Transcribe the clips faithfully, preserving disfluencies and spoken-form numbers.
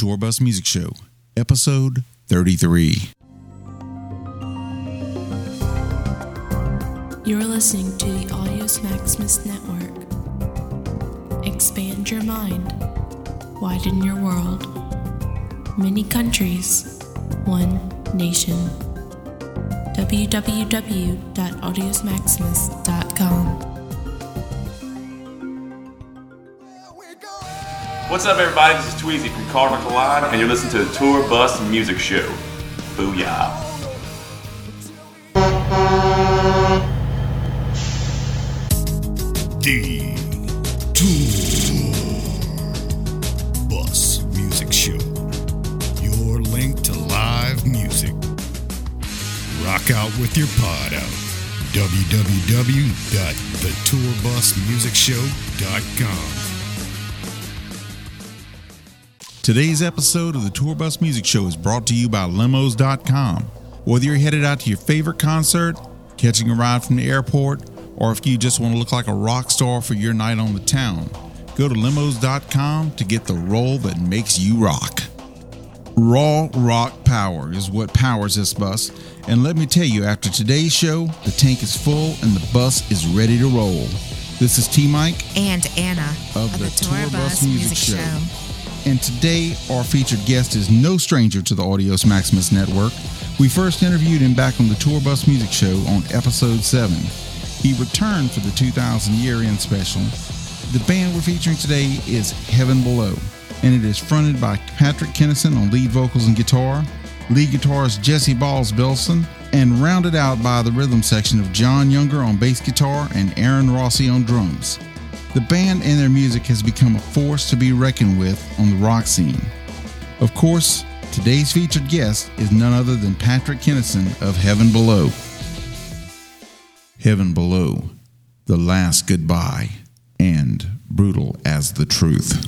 Tour Bus Music Show, episode thirty-three. You're listening to the Audios Maximus Network. Expand your mind. Widen your world. Many countries. One nation. w w w dot audios maximus dot com. What's up, everybody? This is Tweezy from Cardinal Collide, and you're listening to the Tour Bus Music Show. Booyah. The Tour Bus Music Show. Your link to live music. Rock out with your pod out. w w w dot the tour bus music show dot com. Today's episode of the Tour Bus Music Show is brought to you by limos dot com. Whether you're headed out to your favorite concert, catching a ride from the airport, or if you just want to look like a rock star for your night on the town, go to limos dot com to get the roll that makes you rock. Raw rock power is what powers this bus, and let me tell you, after today's show, the tank is full and the bus is ready to roll. This is T-Mike and Anna of, of the, the Tour Bus Music, Music Show. Show. And today, our featured guest is no stranger to the Audios Maximus Network. We first interviewed him back on the Tour Bus Music Show on episode seven. He returned for the two thousand year-end special. The band we're featuring today is Heaven Below, and it is fronted by Patrick Kennison on lead vocals and guitar, lead guitarist Jesse Balls-Bilson, and rounded out by the rhythm section of John Younger on bass guitar and Aaron Rossi on drums. The band and their music has become a force to be reckoned with on the rock scene. Of course, today's featured guest is none other than Patrick Kennison of Heaven Below. Heaven Below, The Last Goodbye, and Brutal as the Truth.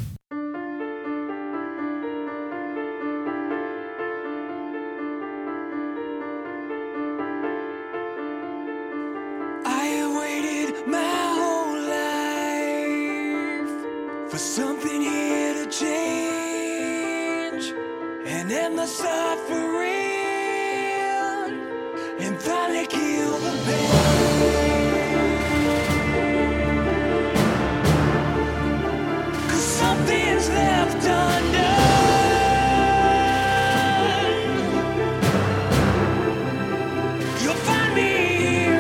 I waited my whole life for something here to change, and end the suffering, and finally kill the pain. Something's left undone. You'll find me here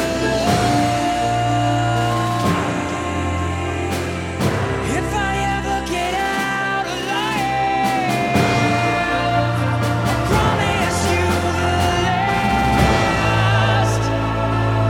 alone. If I ever get out alive, I promise you the last.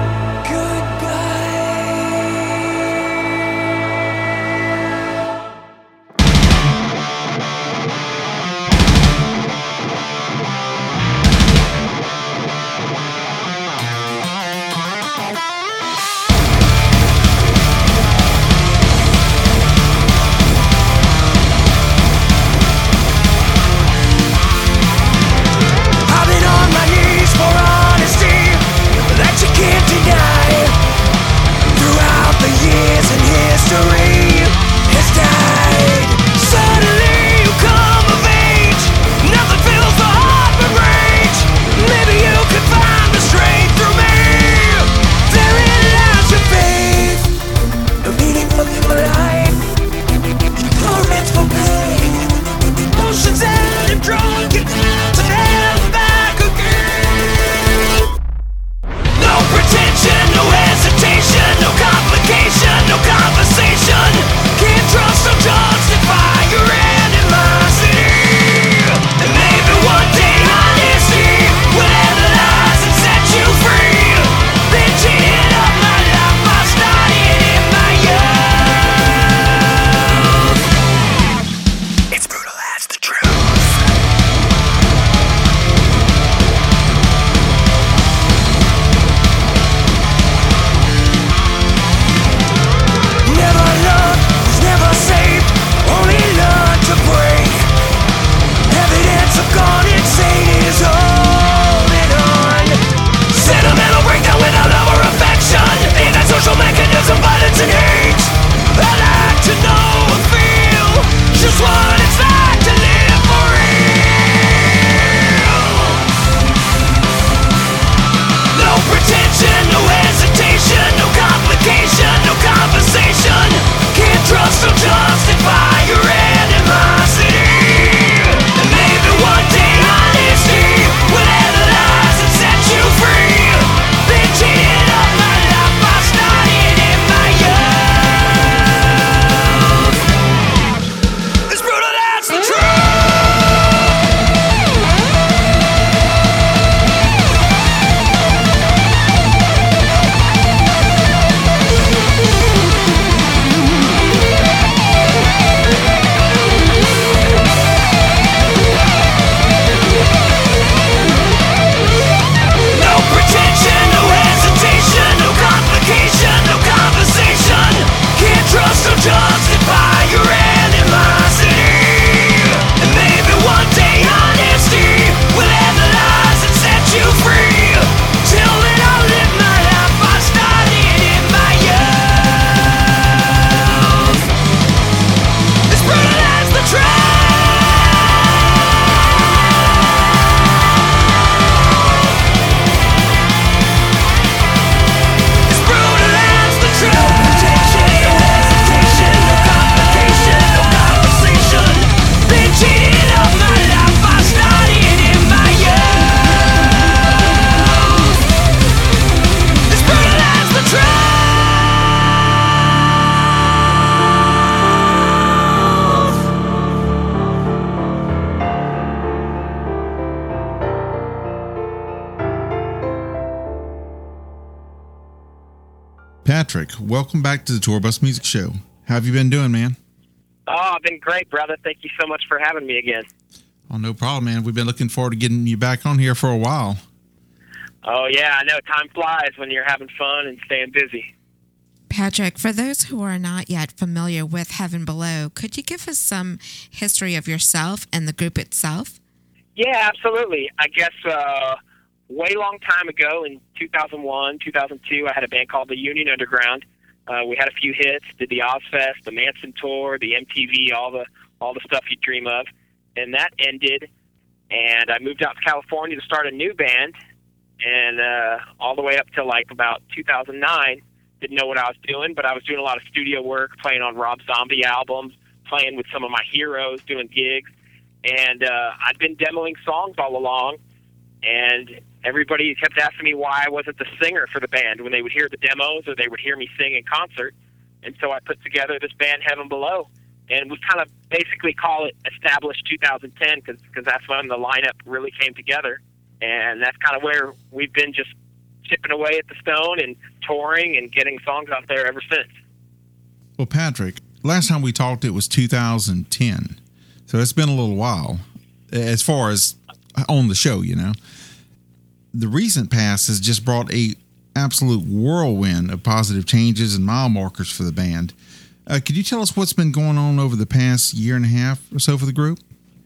Patrick, welcome back to the Tour Bus Music Show. How have you been doing, man? Oh, I've been great, brother. Thank you so much for having me again. Oh, no problem, man. We've been looking forward to getting you back on here for a while. Oh, yeah, I know. Time flies when you're having fun and staying busy. Patrick, for those who are not yet familiar with Heaven Below, could you give us some history of yourself and the group itself? Yeah, absolutely. I guess uh, way long time ago in two thousand one, two thousand two, I had a band called the Union Underground. Uh, we had a few hits, did the Ozfest, the Manson Tour, the M T V, all the all the stuff you dream of. And that ended, and I moved out to California to start a new band, and uh, all the way up to like about two thousand nine, didn't know what I was doing, but I was doing a lot of studio work, playing on Rob Zombie albums, playing with some of my heroes, doing gigs. And uh, I'd been demoing songs all along, and everybody kept asking me why I wasn't the singer for the band when they would hear the demos or they would hear me sing in concert. And so I put together this band, Heaven Below, and we kind of basically call it Established two thousand ten because that's when the lineup really came together. And that's kind of where we've been, just chipping away at the stone and touring and getting songs out there ever since. Well, Patrick, last time we talked, it was two thousand ten. So it's been a little while as far as on the show, you know. The recent past has just brought a absolute whirlwind of positive changes and mile markers for the band. Uh, could you tell us what's been going on over the past year and a half or so for the group?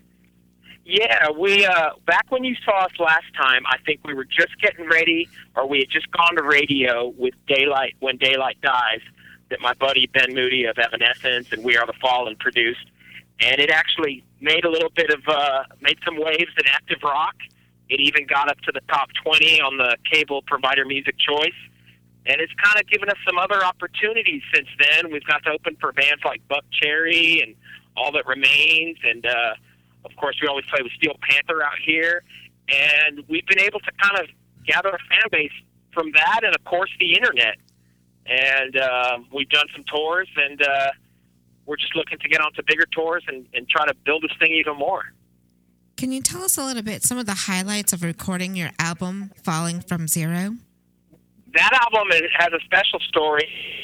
Yeah, we uh, back when you saw us last time, I think we were just getting ready, or we had just gone to radio with Daylight, When Daylight Dies, that my buddy Ben Moody of Evanescence and We Are the Fallen produced. And it actually made a little bit of, uh, made some waves in active rock. It even got up to the top twenty on the cable provider Music Choice. And it's kind of given us some other opportunities since then. We've got to open for bands like Buck Cherry and All That Remains. And, uh, of course, we always play with Steel Panther out here. And we've been able to kind of gather a fan base from that and, of course, the Internet. And uh, we've done some tours, and uh, we're just looking to get onto bigger tours and, and try to build this thing even more. Can you tell us a little bit some of the highlights of recording your album, Falling From Zero? That album has a special story.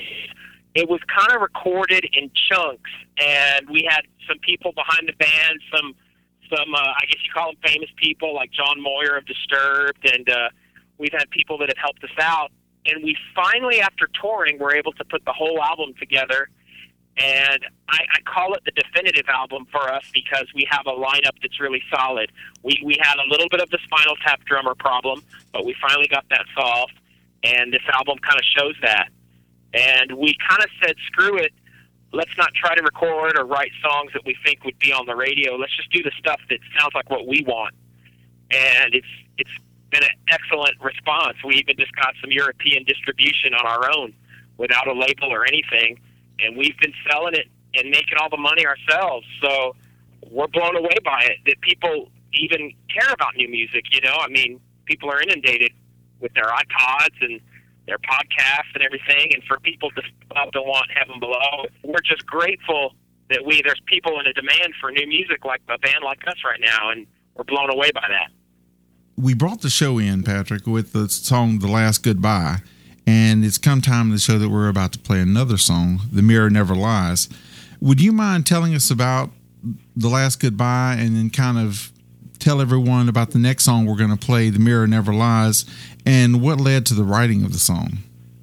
It was kind of recorded in chunks, and we had some people behind the band, some, some uh, I guess you call them famous people, like John Moyer of Disturbed, and uh, we've had people that have helped us out. And we finally, after touring, were able to put the whole album together. And I, I call it the definitive album for us because we have a lineup that's really solid. We we had a little bit of the Spinal Tap drummer problem, but we finally got that solved. And this album kind of shows that. And we kind of said, screw it. Let's not try to record or write songs that we think would be on the radio. Let's just do the stuff that sounds like what we want. And it's it's been an excellent response. We even just got some European distribution on our own without a label or anything. And we've been selling it and making all the money ourselves. So we're blown away by it, that people even care about new music, you know? I mean, people are inundated with their iPods and their podcasts and everything. And for people to stop to want Heaven Below, we're just grateful that we there's people in a demand for new music like a band like us right now, and we're blown away by that. We brought the show in, Patrick, with the song The Last Goodbye. And it's come time in the show that we're about to play another song, The Mirror Never Lies. Would you mind telling us about The Last Goodbye and then kind of tell everyone about the next song we're going to play, The Mirror Never Lies, and what led to the writing of the song?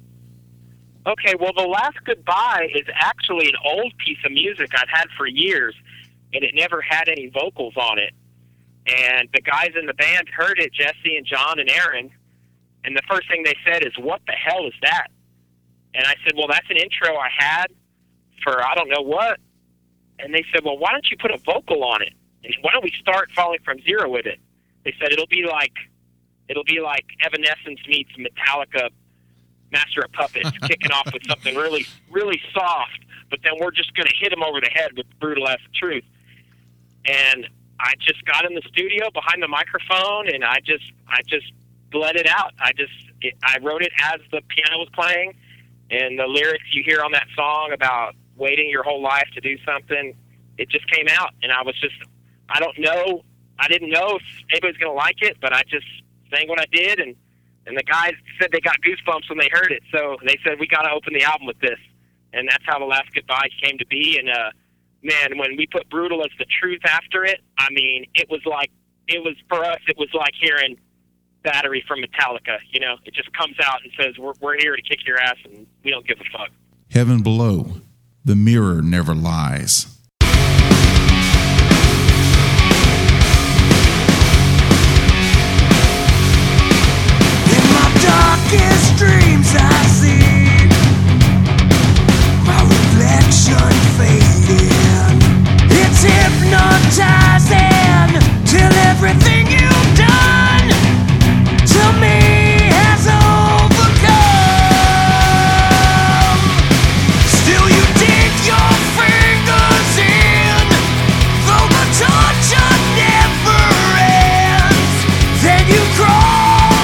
Okay, well, The Last Goodbye is actually an old piece of music I've had for years, and it never had any vocals on it. And the guys in the band heard it, Jesse and John and Aaron, and the first thing they said is, what the hell is that? And I said, well, that's an intro I had for I don't know what. And they said, well, why don't you put a vocal on it? And why don't we start Falling From Zero with it? They said, it'll be like it'll be like Evanescence meets Metallica, Master of Puppets, kicking off with something really, really soft, but then we're just going to hit them over the head with Brutal As the Truth. And I just got in the studio behind the microphone, and I just I just bled it out. I just it, I wrote it as the piano was playing, and the lyrics you hear on that song about waiting your whole life to do something, it just came out. And I was just, I don't know, I didn't know if anybody was going to like it, but I just sang what I did, and And the guys said they got goosebumps when they heard it, so they said, we got to open the album with this. And that's how The Last Goodbye came to be. And, uh, man, when we put Brutal as the truth after it, I mean, it was like, it was, for us, it was like hearing Battery from Metallica. You know, it just comes out and says, we're, we're here to kick your ass, and we don't give a fuck. Heaven Below, The Mirror Never Lies. Darkest dreams I see my reflection fading. It's hypnotizing till everything you've done to me has overcome. Still you dig your fingers in, though the torture never ends. Then you crawl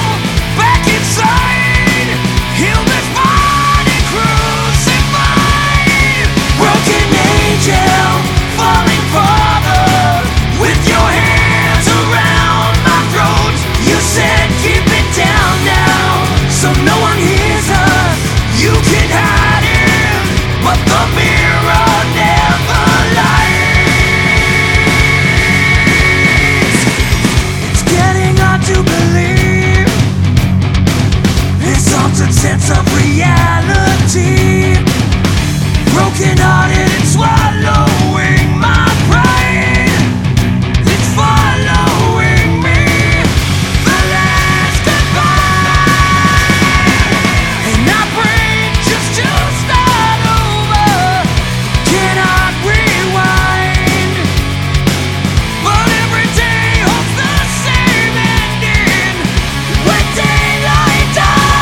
sense of reality, broken hearted and swallowing my pride. It's following me, the last goodbye. And I pray just to start over, cannot rewind. But every day holds the same ending when daylight dies.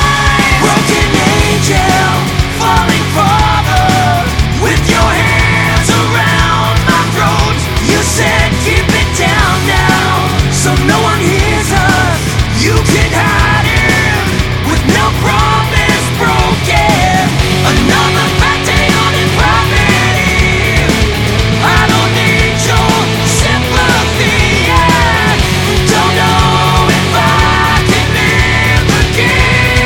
Falling farther with your hands around my throat. You said keep it down now so no one hears us. You can hide it with no promise broken. Another fat day on it property. I don't need your sympathy. I don't know if I can live again.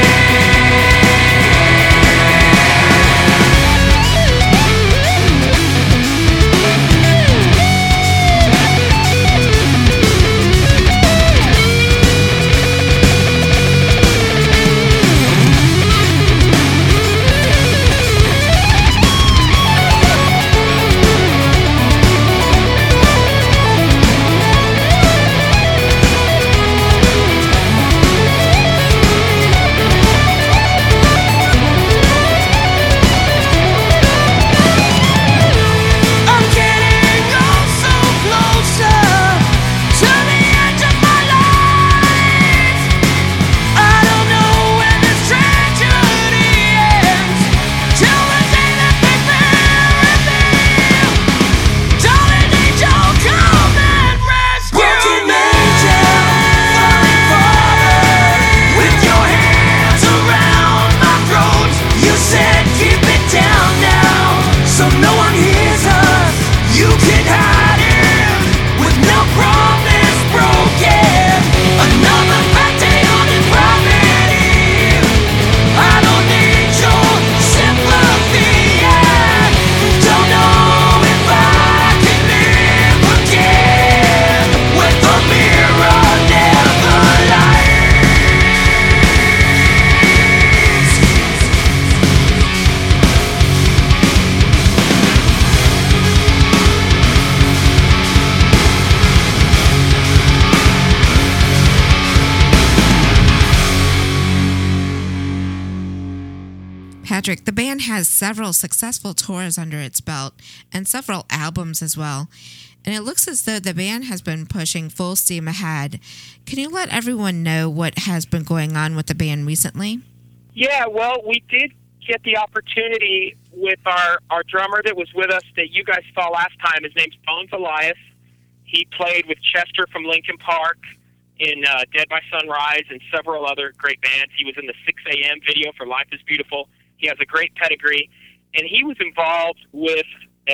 Patrick, the band has several successful tours under its belt and several albums as well. And it looks as though the band has been pushing full steam ahead. Can you let everyone know what has been going on with the band recently? Yeah, well, we did get the opportunity with our, our drummer that was with us that you guys saw last time. His name's Bones Elias. He played with Chester from Linkin Park in uh, Dead by Sunrise and several other great bands. He was in the six a.m. video for Life is Beautiful. He has a great pedigree. And he was involved with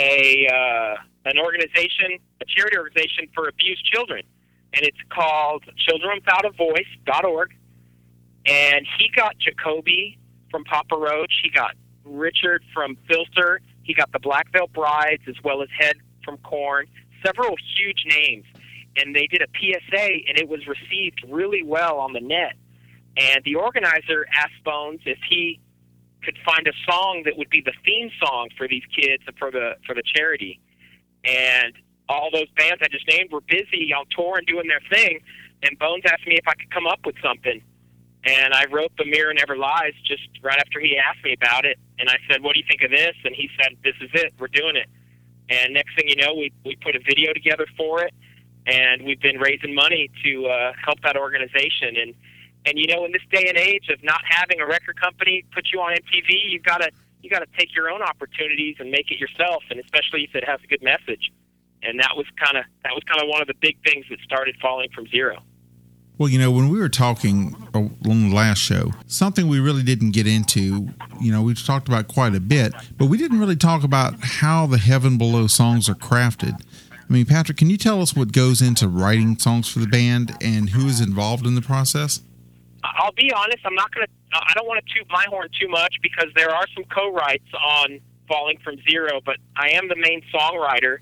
a uh, an organization, a charity organization for abused children. And it's called children without a voice dot org. And he got Jacoby from Papa Roach. He got Richard from Filter. He got the Black Veil Brides, as well as Head from Korn. Several huge names. And they did a P S A, and it was received really well on the net. And the organizer asked Bones if he could find a song that would be the theme song for these kids and for the for the charity. And all those bands I just named were busy on tour and doing their thing. And Bones asked me if I could come up with something. And I wrote The Mirror Never Lies just right after he asked me about it. And I said, what do you think of this? And he said, this is it. We're doing it. And next thing you know, we, we put a video together for it. And we've been raising money to uh, help that organization. And, and, you know, in this day and age of not having a record company put you on M T V, you've got to you got to take your own opportunities and make it yourself, and especially if it has a good message. And that was kind of that was kind of one of the big things that started Falling from Zero. Well, you know, when we were talking on the last show, something we really didn't get into, you know, we talked about quite a bit, but we didn't really talk about how the Heaven Below songs are crafted. I mean, Patrick, can you tell us what goes into writing songs for the band and who is involved in the process? I'll be honest, I'm not going to, I don't want to toot my horn too much because there are some co-writes on Falling from Zero, but I am the main songwriter.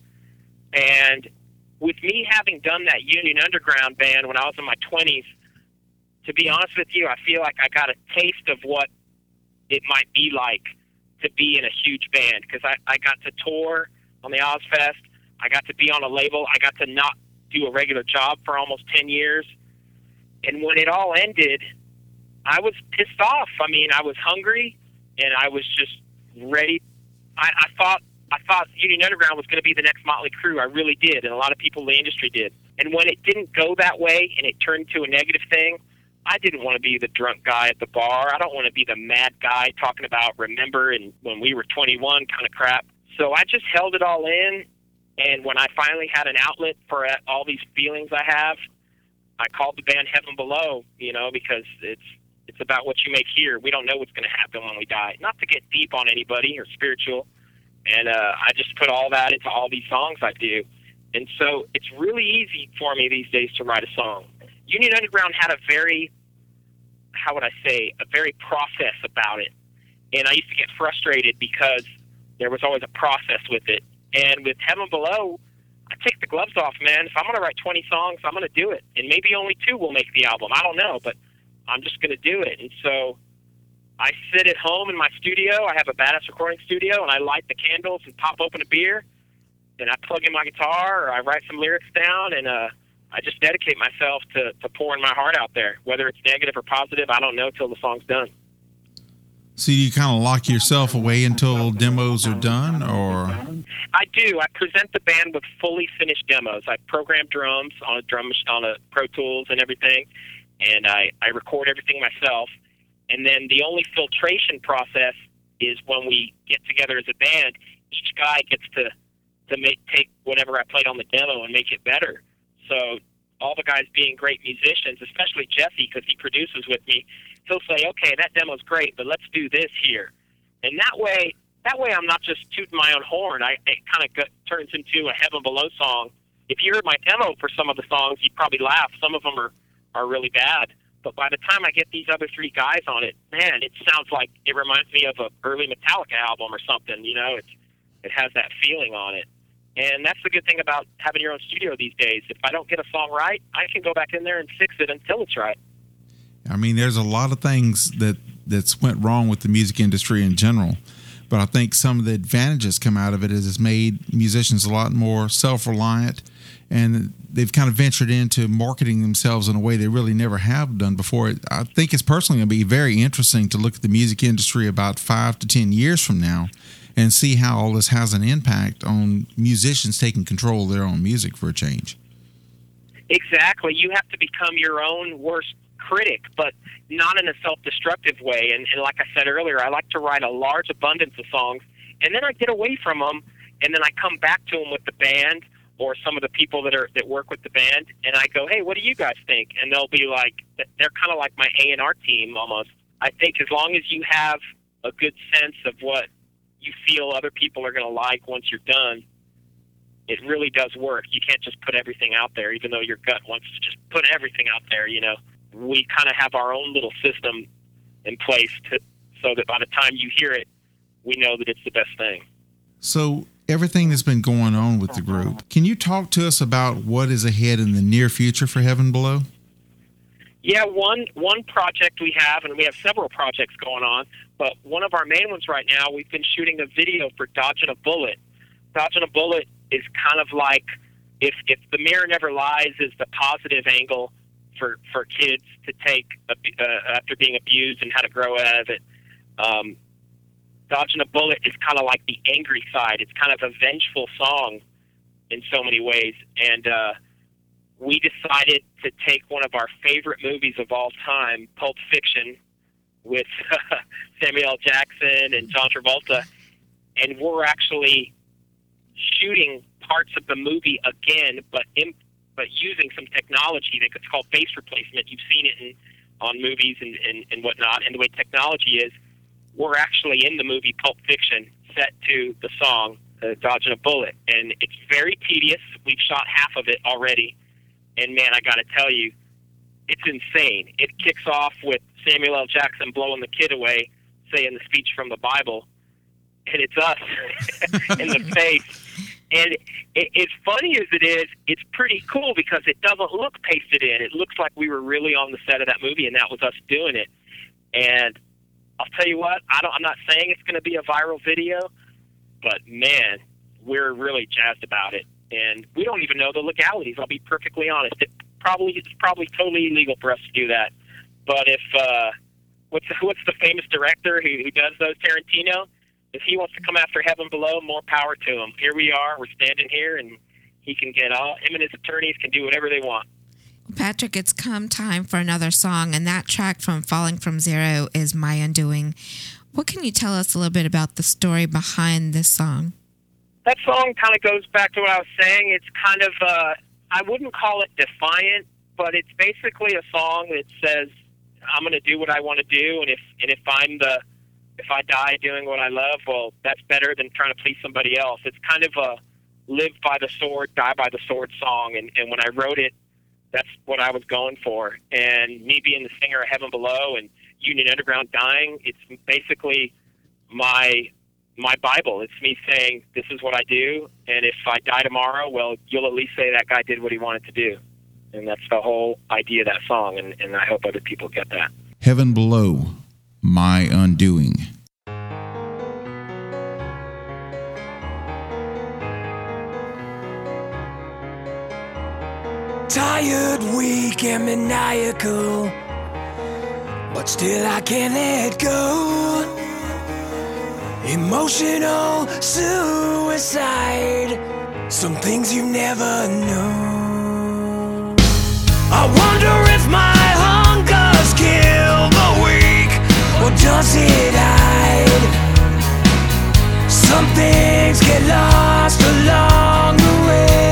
And with me having done that Union Underground band when I was in my twenties, to be honest with you, I feel like I got a taste of what it might be like to be in a huge band because I, I got to tour on the Ozfest. I got to be on a label. I got to not do a regular job for almost ten years. And when it all ended, I was pissed off. I mean, I was hungry, and I was just ready. I, I thought I thought Union Underground was going to be the next Motley Crue. I really did, and a lot of people in the industry did. And when it didn't go that way and it turned to a negative thing, I didn't want to be the drunk guy at the bar. I don't want to be the mad guy talking about remember and when we were twenty-one kind of crap. So I just held it all in. And when I finally had an outlet for all these feelings I have, I called the band Heaven Below, you know, because it's it's about what you make here. We don't know what's going to happen when we die. Not to get deep on anybody or spiritual. And uh, I just put all that into all these songs I do. And so it's really easy for me these days to write a song. Union Underground had a very, how would I say, a very process about it. And I used to get frustrated because there was always a process with it. And with Heaven Below, I take the gloves off, man. If I'm going to write twenty songs, I'm going to do it. And maybe only two will make the album. I don't know, but I'm just going to do it. And so I sit at home in my studio. I have a badass recording studio, and I light the candles and pop open a beer. And I plug in my guitar, or I write some lyrics down, and uh, I just dedicate myself to, to pouring my heart out there. Whether it's negative or positive, I don't know till the song's done. So you kind of lock yourself away until demos are done, or? I do. I present the band with fully finished demos. I program drums on a drum on a Pro Tools and everything, and I, I record everything myself. And then the only filtration process is when we get together as a band, each guy gets to to make take whatever I played on the demo and make it better. So all the guys being great musicians, especially Jesse, because he produces with me, he'll say, okay, that demo's great, but let's do this here. And that way, that way I'm not just tooting my own horn. I, it kind of turns into a Heaven Below song. If you heard my demo for some of the songs, you'd probably laugh. Some of them are, are really bad. But by the time I get these other three guys on it, man, it sounds like it reminds me of an early Metallica album or something. You know, it's, it has that feeling on it. And that's the good thing about having your own studio these days. If I don't get a song right, I can go back in there and fix it until it's right. I mean, there's a lot of things that that's went wrong with the music industry in general. But I think some of the advantages come out of it is it's made musicians a lot more self-reliant, and they've kind of ventured into marketing themselves in a way they really never have done before. I think it's personally going to be very interesting to look at the music industry about five to ten years from now and see how all this has an impact on musicians taking control of their own music for a change. Exactly. You have to become your own worst critic, but not in a self-destructive way. And, and like I said earlier, I like to write a large abundance of songs, and then I get away from them, and then I come back to them with the band or some of the people that are that work with the band, and I go, hey, what do you guys think? And they'll be like, they're kind of like my A and R team almost. I think as long as you have a good sense of what you feel other people are going to like once you're done, it really does work. You can't just put everything out there, even though your gut wants to just put everything out there, you know. we kind of have our own little system in place to, so that by the time you hear it, we know that it's the best thing. So everything that's been going on with the group, can you talk to us about what is ahead in the near future for Heaven Below? Yeah, one one project we have, and we have several projects going on, but one of our main ones right now, we've been shooting a video for Dodging a Bullet. Dodging a Bullet is kind of like if if The Mirror Never Lies is the positive angle for, for kids to take uh, after being abused and how to grow out of it. Um, Dodging a Bullet is kind of like the angry side. It's kind of a vengeful song in so many ways, and uh, we decided to take one of our favorite movies of all time, Pulp Fiction, with Samuel L. Jackson and John Travolta, and we're actually shooting parts of the movie again, but in, but using some technology that's called face replacement. You've seen it in, on movies and, and, and whatnot, and the way technology is, we're actually in the movie Pulp Fiction set to the song uh, Dodging a Bullet, and it's very tedious. We've shot half of it already. And, man, I got to tell you, it's insane. It kicks off with Samuel L. Jackson blowing the kid away, saying the speech from the Bible, and it's us in the face. And it, it's funny as it is, it's pretty cool because it doesn't look pasted in. It looks like we were really on the set of that movie, and that was us doing it. And I'll tell you what, I don't, I'm not saying it's going to be a viral video, but, man, we're really jazzed about it. And we don't even know the legalities. I'll be perfectly honest. It probably it's probably totally illegal for us to do that. But if uh, what's the, what's the famous director who, who does those, Tarantino? If he wants to come after Heaven Below, more power to him. Here we are. We're standing here, and he can get all. Him and his attorneys can do whatever they want. Patrick, it's come time for another song, and that track from Falling From Zero is My Undoing. What can you tell us a little bit about the story behind this song? That song kind of goes back to what I was saying. It's kind of, uh, I wouldn't call it defiant, but it's basically a song that says, I'm going to do what I want to do, and if and if I'm the, if I die doing what I love, well, that's better than trying to please somebody else. It's kind of a live by the sword, die by the sword song, and, and when I wrote it, that's what I was going for. And me being the singer of Heaven Below and Union Underground dying, it's basically my my Bible. It's me saying, this is what I do, and if I die tomorrow, well, you'll at least say that guy did what he wanted to do. And that's the whole idea of that song, and, and I hope other people get that. Heaven Below, My Undoing. Tired, weak, and maniacal, but still I can't let go. Emotional suicide, some things you never know. I wonder if my hunger's kill the weak, or does it hide? Some things get lost along the way.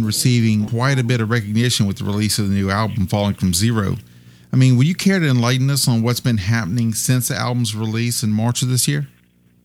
receiving quite a bit of recognition with the release of the new album, Falling From Zero. I mean, would you care to enlighten us on what's been happening since the album's release in March of this year?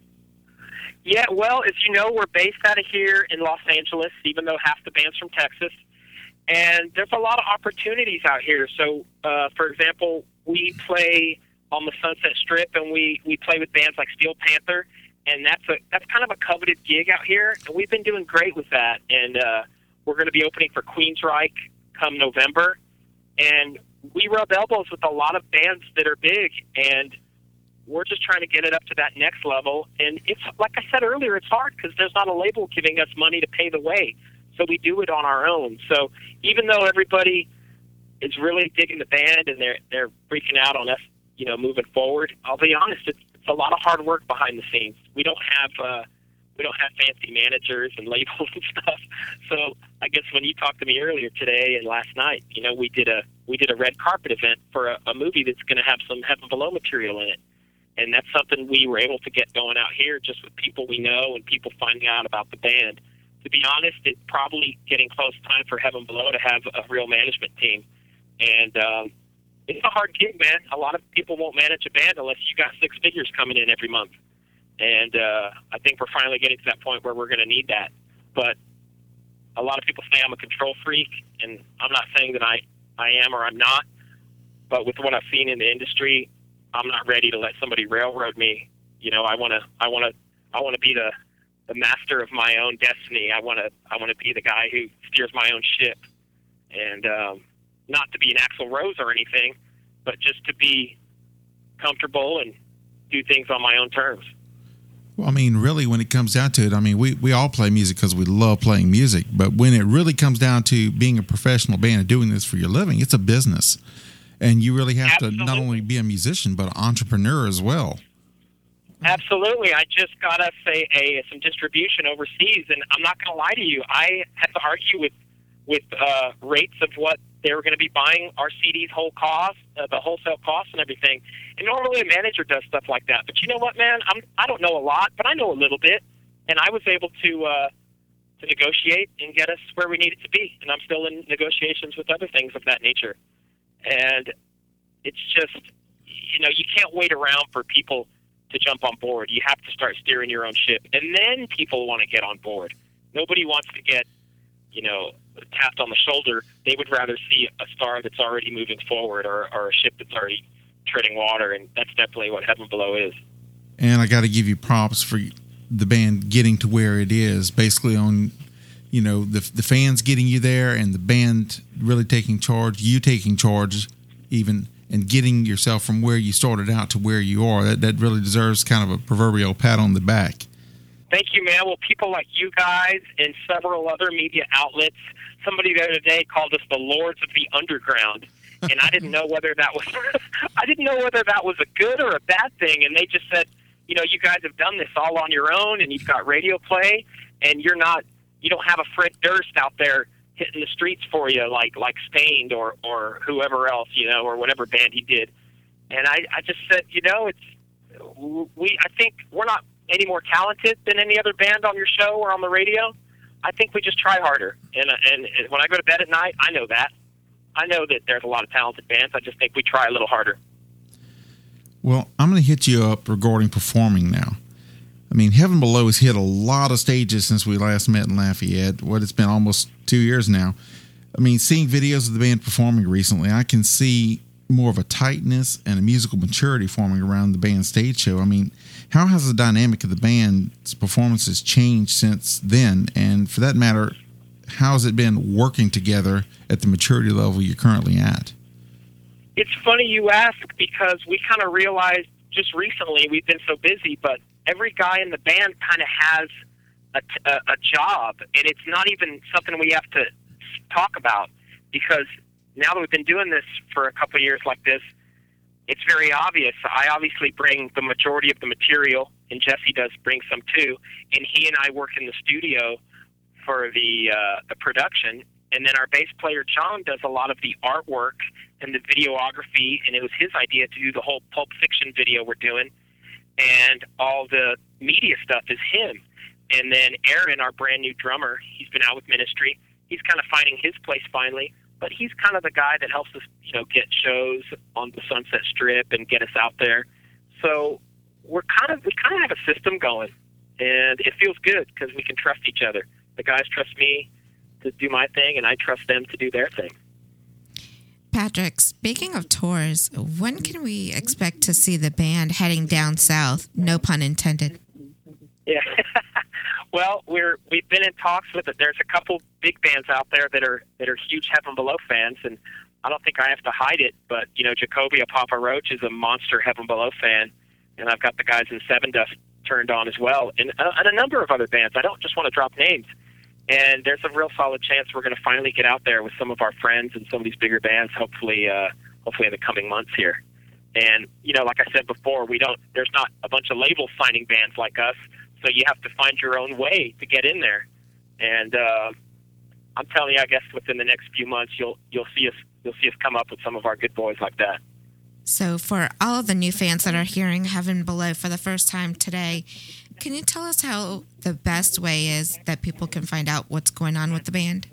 Yeah, well, as you know, we're based out of here in Los Angeles, even though half the band's from Texas. And there's a lot of opportunities out here. So, uh, for example, we play on the Sunset Strip, and we, we play with bands like Steel Panther, and that's a that's kind of a coveted gig out here. And we've been doing great with that. And uh, we're going to be opening for Queensryche come November. And we rub elbows with a lot of bands that are big, and we're just trying to get it up to that next level. And it's like I said earlier, it's hard because there's not a label giving us money to pay the way. So we do it on our own. So even though everybody is really digging the band and they're they're freaking out on us, you know, moving forward, I'll be honest, it's, it's a lot of hard work behind the scenes. We don't have uh, we don't have fancy managers and labels and stuff. So I guess when you talked to me earlier today and last night, you know, we did a we did a red carpet event for a, a movie that's going to have some Heaven Below material in it. And that's something we were able to get going out here just with people we know and people finding out about the band. To be honest, it's probably getting close time for Heaven Below to have a real management team. And um, it's a hard gig, man. A lot of people won't manage a band unless you got six figures coming in every month. And uh, I think we're finally getting to that point where we're going to need that. But a lot of people say I'm a control freak, and I'm not saying that I, I am or I'm not. But with what I've seen in the industry, I'm not ready to let somebody railroad me. You know, I want to, I want to, I want to be the, the master of my own destiny. I want to, I want to be the guy who steers my own ship, and um, not to be an Axl Rose or anything, but just to be comfortable and do things on my own terms. Well, I mean, really, when it comes down to it, I mean, we, we all play music because we love playing music. But when it really comes down to being a professional band and doing this for your living, it's a business. And you really have Absolutely. to not only be a musician, but an entrepreneur as well. Absolutely. I just got us a, a some distribution overseas, and I'm not going to lie to you. I had to argue with with uh, rates of what they were going to be buying our C Ds whole cost, uh, the wholesale cost and everything. And normally a manager does stuff like that. But you know what, man? I'm, I don't know a lot, but I know a little bit. And I was able to uh, to negotiate and get us where we needed to be. And I'm still in negotiations with other things of that nature. And it's just, you know, you can't wait around for people to jump on board. You have to start steering your own ship. And then people want to get on board. Nobody wants to get, you know, tapped on the shoulder. They would rather see a star that's already moving forward, or, or a ship that's already treading water. And that's definitely what Heaven Below is. And I got to give you props for the band getting to where it is, basically on, you know, the the fans getting you there and the band really taking charge, you taking charge even, and getting yourself from where you started out to where you are. That that really deserves kind of a proverbial pat on the back. Thank you, man. Well, people like you guys and several other media outlets, somebody the other day called us the Lords of the Underground, and I didn't know whether that was I didn't know whether that was a good or a bad thing. And they just said, you know, you guys have done this all on your own, and you've got radio play, and you're not, you don't have a Fred Durst out there hitting the streets for you like like Stained or or whoever else, you know, or whatever band he did. And I I just said, you know, it's we I think we're not any more talented than any other band on your show or on the radio. I think we just try harder. And, and and when I go to bed at night, I know that. I know that there's a lot of talented bands. I just think we try a little harder. Well, I'm going to hit you up regarding performing now. I mean, Heaven Below has hit a lot of stages since we last met in Lafayette. What, it's been almost two years now. I mean, seeing videos of the band performing recently, I can see more of a tightness and a musical maturity forming around the band's stage show. I mean, how has the dynamic of the band's performances changed since then? And for that matter, how has it been working together at the maturity level you're currently at? It's funny you ask, because we kind of realized just recently, we've been so busy, but every guy in the band kind of has a, a, a job, and it's not even something we have to talk about, because now that we've been doing this for a couple of years like this, it's very obvious. I obviously bring the majority of the material, and Jesse does bring some too, and he and I work in the studio for the uh, the production, and then our bass player John does a lot of the artwork and the videography, and it was his idea to do the whole Pulp Fiction video we're doing, and all the media stuff is him. And then Aaron, our brand new drummer, he's been out with Ministry. he's kind of finding his place finally. But he's kind of the guy that helps us, you know, get shows on the Sunset Strip and get us out there. So we're kind of we kind of have a system going, and it feels good because we can trust each other. The guys trust me to do my thing, and I trust them to do their thing. Patrick, speaking of tours, when can we expect to see the band heading down south? No pun intended. Yeah. Well, we're we've been in talks with it. There's a couple big bands out there that are that are huge Heaven Below fans, and I don't think I have to hide it. But you know, Jacoby, a Papa Roach, is a monster Heaven Below fan, and I've got the guys in Seven Dust turned on as well, and, uh, and a number of other bands. I don't just want to drop names. And there's a real solid chance we're going to finally get out there with some of our friends and some of these bigger bands. Hopefully, uh, hopefully in the coming months here. And you know, like I said before, we don't. There's not a bunch of labels signing bands like us. So you have to find your own way to get in there, and uh, I'm telling you, I guess within the next few months, you'll you'll see us you'll see us come up with some of our good boys like that. So for all of the new fans that are hearing Heaven Below for the first time today, can you tell us how the best way is that people can find out what's going on with the band?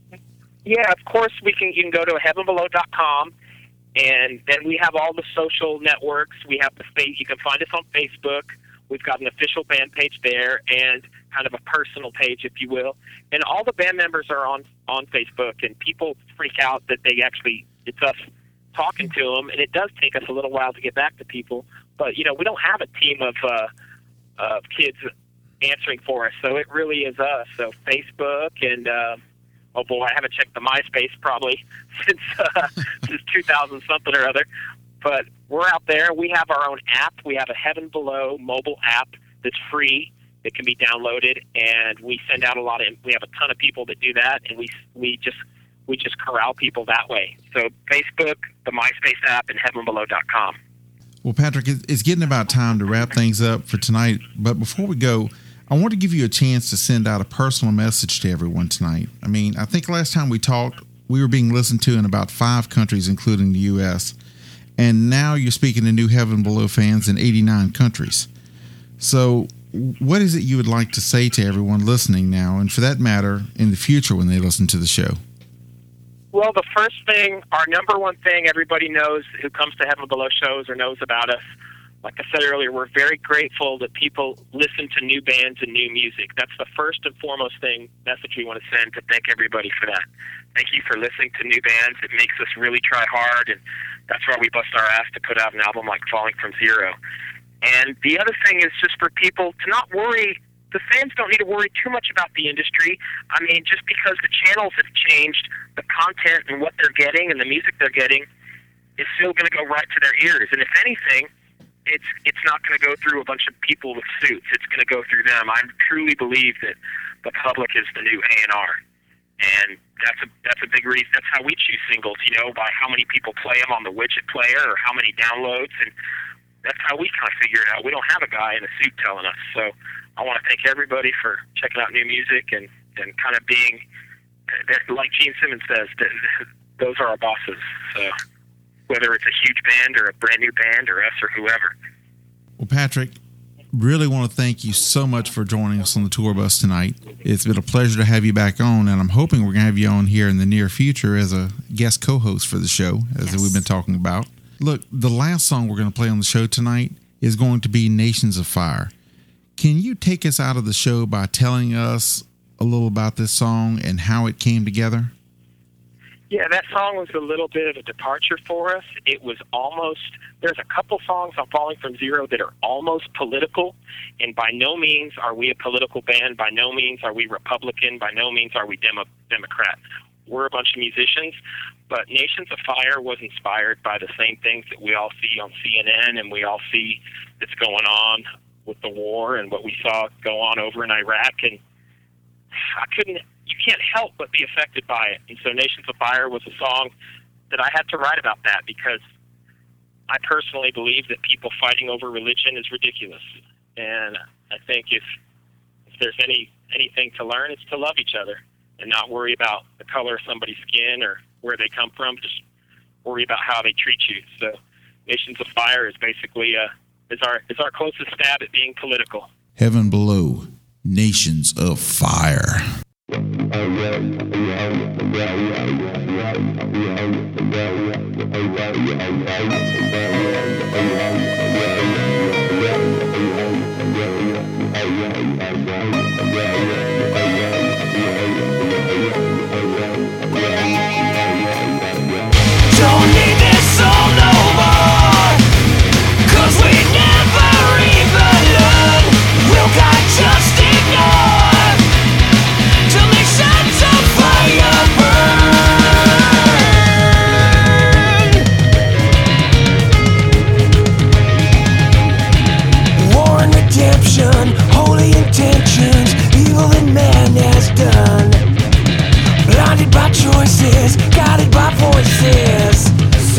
Yeah, of course we can. You can go to heaven below dot com, and then we have all the social networks. We have the face. You can find us on Facebook. We've got an official band page there and kind of a personal page, if you will. And all the band members are on, on Facebook, and people freak out that they actually, it's us talking to them, and it does take us a little while to get back to people. But, you know, we don't have a team of, uh, of kids answering for us, so it really is us. So Facebook and, uh, oh boy, I haven't checked the MySpace probably since, uh, since two thousand something or other. But we're out there. We have our own app. We have a Heaven Below mobile app that's free. It can be downloaded, and we send out a lot of. We have a ton of people that do that, and we we just we just corral people that way. So Facebook, the MySpace app, and heaven below dot com. Well, Patrick, it's getting about time to wrap things up for tonight. But before we go, I want to give you a chance to send out a personal message to everyone tonight. I mean, I think last time we talked, we were being listened to in about five countries, including the U S, and now you're speaking to new Heaven Below fans in eighty-nine countries. So what is it you would like to say to everyone listening now, and for that matter, in the future when they listen to the show? Well, the first thing, our number one thing everybody knows who comes to Heaven Below shows or knows about us, like I said earlier, we're very grateful that people listen to new bands and new music. That's the first and foremost thing, message we want to send, to thank everybody for that. Thank you for listening to new bands. It makes us really try hard, and that's why we bust our ass to put out an album like Falling From Zero. And the other thing is just for people to not worry. The fans don't need to worry too much about the industry. I mean, just because the channels have changed, the content and what they're getting and the music they're getting is still going to go right to their ears. And if anything, it's it's not going to go through a bunch of people with suits. It's going to go through them. I truly believe that the public is the new A and R. And that's a that's a big reason. That's how we choose singles, you know, by how many people play them on the widget player or how many downloads, and that's how we kind of figure it out. We don't have a guy in a suit telling us. So I want to thank everybody for checking out new music and, and kind of being, like Gene Simmons says, those are our bosses. So whether it's a huge band or a brand new band or us or whoever. Well, Patrick, really want to thank you so much for joining us on the tour bus tonight. It's been a pleasure to have you back on, and I'm hoping we're going to have you on here in the near future as a guest co-host for the show, as yes. we've been talking about. Look, the last song we're going to play on the show tonight is going to be Nations of Fire. Can you take us out of the show by telling us a little about this song and how it came together? Yeah, that song was a little bit of a departure for us. It was almost, there's a couple songs on Falling From Zero that are almost political, and by no means are we a political band. By no means are we Republican. By no means are we Demo- Democrat. We're a bunch of musicians, but Nations of Fire was inspired by the same things that we all see on C N N and we all see that's going on with the war and what we saw go on over in Iraq, and I couldn't, you can't help but be affected by it. And so Nations of Fire was a song that I had to write about that because I personally believe that people fighting over religion is ridiculous. And I think if if there's any anything to learn, it's to love each other and not worry about the color of somebody's skin or where they come from. Just worry about how they treat you. So Nations of Fire is basically uh, is our is our closest stab at being political. Heaven Below, Nations of Fire. Don't need this soul no more, 'cause we never even learn. We'll got just ignore till nations of fire burn. War and redemption, holy intentions, evil that man has done. Blinded by choices, guided by voices. So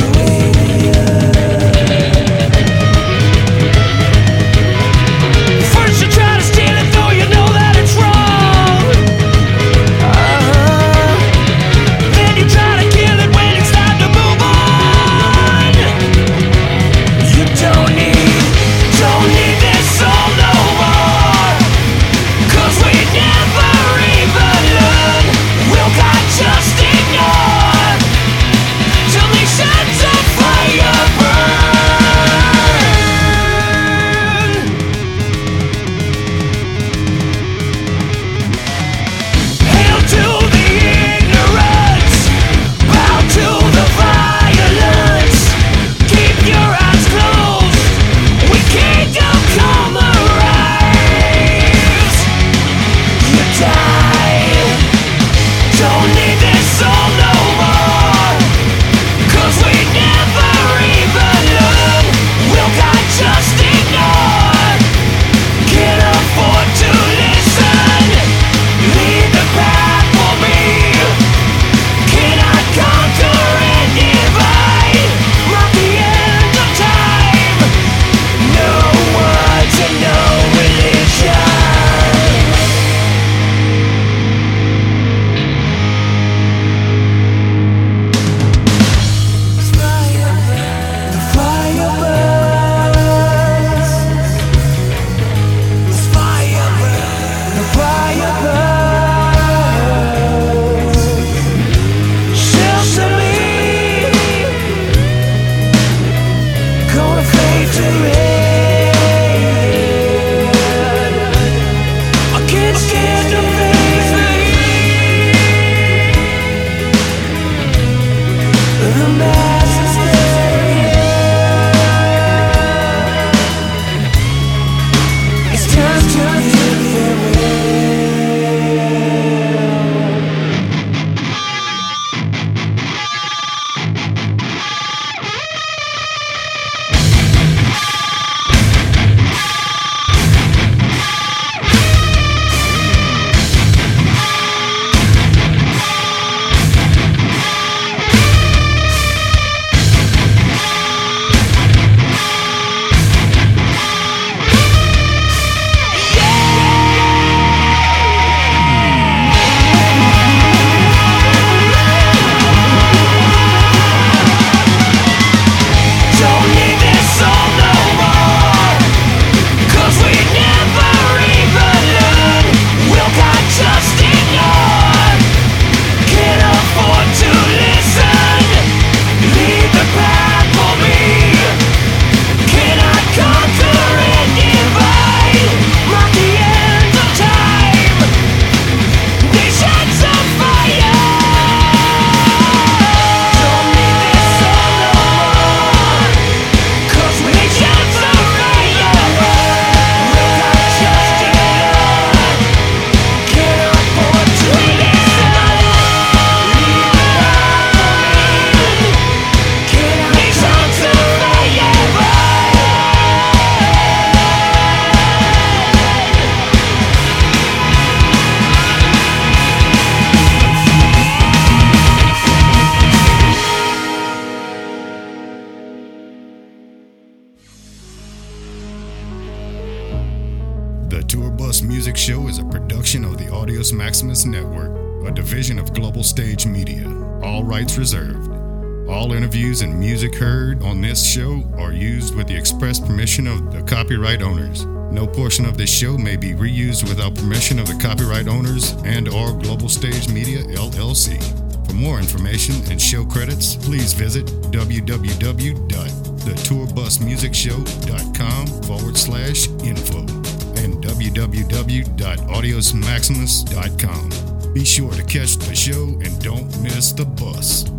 first you try to steal it, though you know that it's wrong. Uh-huh. Then you try to kill it when it's time to move on. You don't need, don't need this soul no more, 'cause we never even learn. We'll got just ignore till nations of fire burn. Hail to the ignorance, bow to the violence. Keep your eyes closed when kingdom come arise. You die. Don't need this soul no more, 'cause we never even learn. We'll got just ignore, can't afford to listen. Lead the path for me, cannot conquer and divide. Mark the end of time, no words and no religion. The fire burns. The fire burns. The fire burns. Shelter me. Gonna fade to red. I can't stand to face me. The mass is dead. It's time to live farewell. Don't need this soul no more, 'cause we never even learn. We'll got just ignore, can't afford to listen. Lead the path for me, cannot conquer and divide. Mark the end of time, nations of fire. Don't need this soul no more, 'cause we nations of fire burn. We'll got just ignore, can't afford to listen. Lead the path for me, cannot nations of fire burn. The Tour Bus Music Show is a production of the Audios Maximus Network, a division of Global Stage Media. All rights reserved. All interviews and music heard on this show are used with the express permission of the copyright owners. No portion of this show may be reused without permission of the copyright owners and or Global Stage Media, L L C. For more information and show credits, please visit www.thetourbusmusicshow.com forward slash info and www.audiosmaximus dot com. Be sure to catch the show and don't miss the bus.